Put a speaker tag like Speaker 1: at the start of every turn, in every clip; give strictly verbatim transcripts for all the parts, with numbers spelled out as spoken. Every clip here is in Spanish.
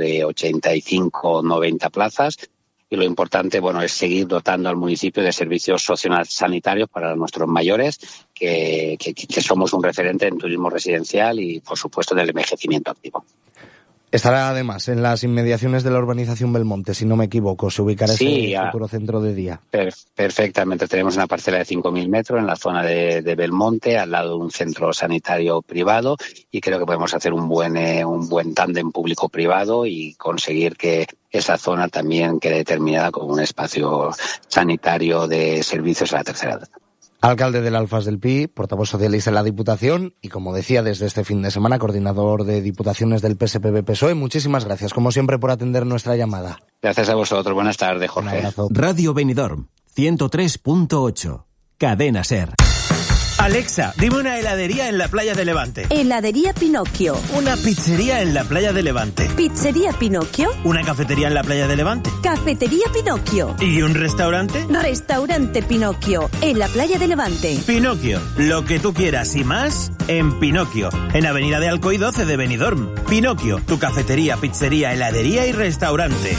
Speaker 1: de ochenta y cinco, noventa plazas. Y lo importante, bueno, es seguir dotando al municipio de servicios sociosanitarios para nuestros mayores, que, que, que somos un referente en turismo residencial y, por supuesto, del envejecimiento activo.
Speaker 2: Estará además en las inmediaciones de la urbanización Belmonte, si no me equivoco, se ubicará sí, ese futuro centro de día.
Speaker 1: Per- perfectamente, tenemos una parcela de cinco mil metros en la zona de, de Belmonte, al lado de un centro sanitario privado, y creo que podemos hacer un buen eh, un buen tándem público-privado y conseguir que esa zona también quede determinada como un espacio sanitario de servicios a la tercera edad.
Speaker 2: Alcalde del Alfas del Pi, portavoz socialista en la Diputación y, como decía, desde este fin de semana, coordinador de Diputaciones del P S P B-P S O E. Muchísimas gracias, como siempre, por atender nuestra llamada.
Speaker 1: Gracias a vosotros. Buenas tardes, Jorge.
Speaker 2: Un abrazo.
Speaker 3: Radio Benidorm, ciento tres punto ocho. Cadena SER.
Speaker 4: Alexa, dime una heladería en la playa de Levante.
Speaker 5: Heladería Pinocchio.
Speaker 4: Una pizzería en la playa de Levante.
Speaker 5: Pizzería Pinocchio.
Speaker 4: Una cafetería en la playa de Levante.
Speaker 5: Cafetería Pinocchio.
Speaker 4: ¿Y un restaurante?
Speaker 5: Restaurante Pinocchio, en la playa de Levante.
Speaker 4: Pinocchio, lo que tú quieras y más en Pinocchio, en Avenida de Alcoy doce de Benidorm. Pinocchio, tu cafetería, pizzería, heladería y restaurante.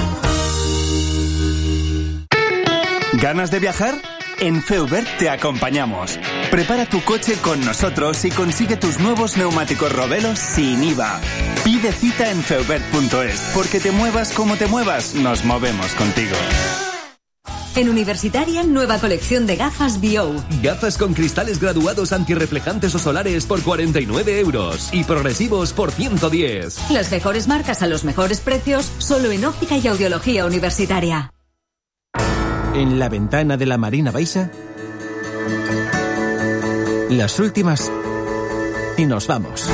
Speaker 6: ¿Ganas de viajar? En Feubert te acompañamos. Prepara tu coche con nosotros y consigue tus nuevos neumáticos Robelos sin I V A. Pide cita en feubert punto es, porque te muevas como te muevas, nos movemos contigo.
Speaker 7: En Universitaria, nueva colección de gafas B O.
Speaker 8: Gafas con cristales graduados antirreflejantes o solares por cuarenta y nueve euros y progresivos por ciento diez.
Speaker 7: Las mejores marcas a los mejores precios, solo en Óptica y Audiología Universitaria.
Speaker 3: En la ventana de la Marina Baixa, las últimas y nos vamos.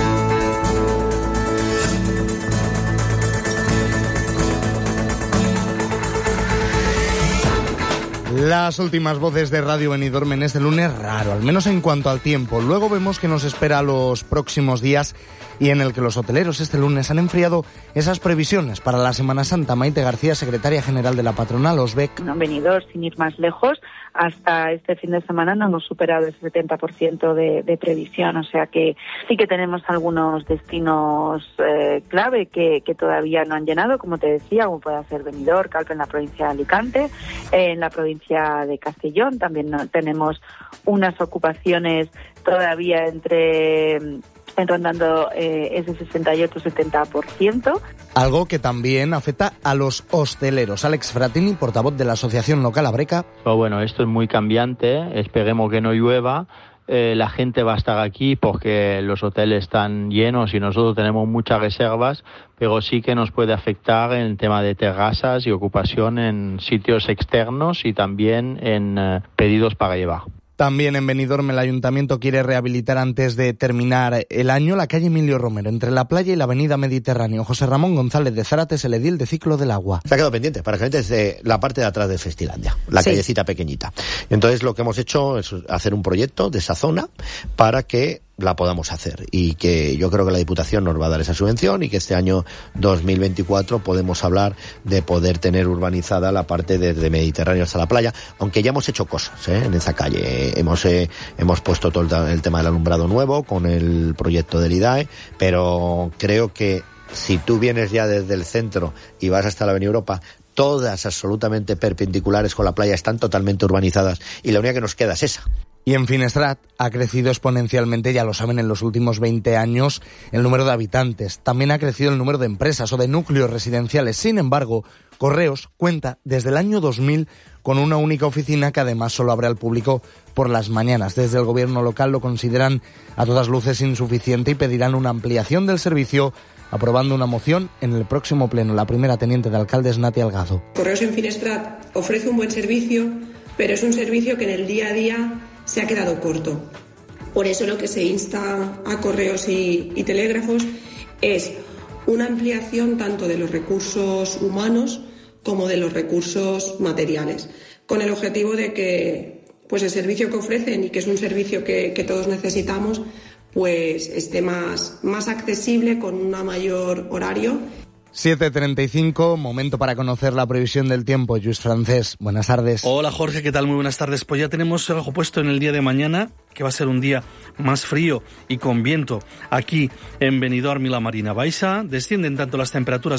Speaker 2: Las últimas voces de Radio Benidorm en este lunes raro, al menos en cuanto al tiempo. Luego vemos que nos espera los próximos días y en el que los hoteleros este lunes han enfriado esas previsiones para la Semana Santa. Maite García, secretaria general de la patronal Osbec.
Speaker 9: En Benidorm, sin ir más lejos, hasta este fin de semana no hemos superado el setenta por ciento de, de previsión, o sea que sí que tenemos algunos destinos eh, clave que, que todavía no han llenado, como te decía, como puede ser Benidorm, Calpe en la provincia de Alicante, eh, en la provincia de Castellón también no, tenemos unas ocupaciones todavía entre... rondando eh, ese sesenta y ocho setenta por ciento.
Speaker 2: Algo que también afecta a los hosteleros. Alex Fratini, portavoz de la Asociación Local Abreca.
Speaker 10: Pero bueno, esto es muy cambiante, esperemos que no llueva. Eh, la gente va a estar aquí porque los hoteles están llenos y nosotros tenemos muchas reservas, pero sí que nos puede afectar en el tema de terrazas y ocupación en sitios externos y también en eh, pedidos para llevar.
Speaker 2: También en Benidorm el Ayuntamiento quiere rehabilitar antes de terminar el año la calle Emilio Romero, entre la playa y la avenida Mediterráneo. José Ramón González de Zárate es el edil de Ciclo del Agua.
Speaker 11: Se ha quedado pendiente para que gente desde la parte de atrás de Festilandia, la sí. callecita pequeñita. Entonces lo que hemos hecho es hacer un proyecto de esa zona para que la podamos hacer y que yo creo que la Diputación nos va a dar esa subvención y que este año dos mil veinticuatro podemos hablar de poder tener urbanizada la parte desde Mediterráneo hasta la playa, aunque ya hemos hecho cosas ¿eh? en esa calle. Hemos eh, hemos puesto todo el, el tema del alumbrado nuevo con el proyecto del I D A E, pero creo que si tú vienes ya desde el centro y vas hasta la Avenida Europa, todas absolutamente perpendiculares con la playa están totalmente urbanizadas y la única que nos queda es esa.
Speaker 2: Y en Finestrat ha crecido exponencialmente, ya lo saben, en los últimos veinte años el número de habitantes. También ha crecido el número de empresas o de núcleos residenciales. Sin embargo, Correos cuenta desde el año dos mil con una única oficina que además solo abre al público por las mañanas. Desde el gobierno local lo consideran a todas luces insuficiente y pedirán una ampliación del servicio, aprobando una moción en el próximo pleno. La primera teniente de alcalde es Nati Algado.
Speaker 12: Correos en Finestrat ofrece un buen servicio, pero es un servicio que en el día a día se ha quedado corto. Por eso lo que se insta a Correos y, y Telégrafos es una ampliación tanto de los recursos humanos como de los recursos materiales, con el objetivo de que pues el servicio que ofrecen, y que es un servicio que, que todos necesitamos, pues esté más, más accesible, con un mayor horario.
Speaker 2: siete treinta y cinco, momento para conocer la previsión del tiempo. Lluís Francés, buenas tardes.
Speaker 13: Hola Jorge, ¿qué tal? Muy buenas tardes. Pues ya tenemos algo puesto en el día de mañana, que va a ser un día más frío y con viento aquí en Benidorm y la Marina Baixa. Descienden tanto las temperaturas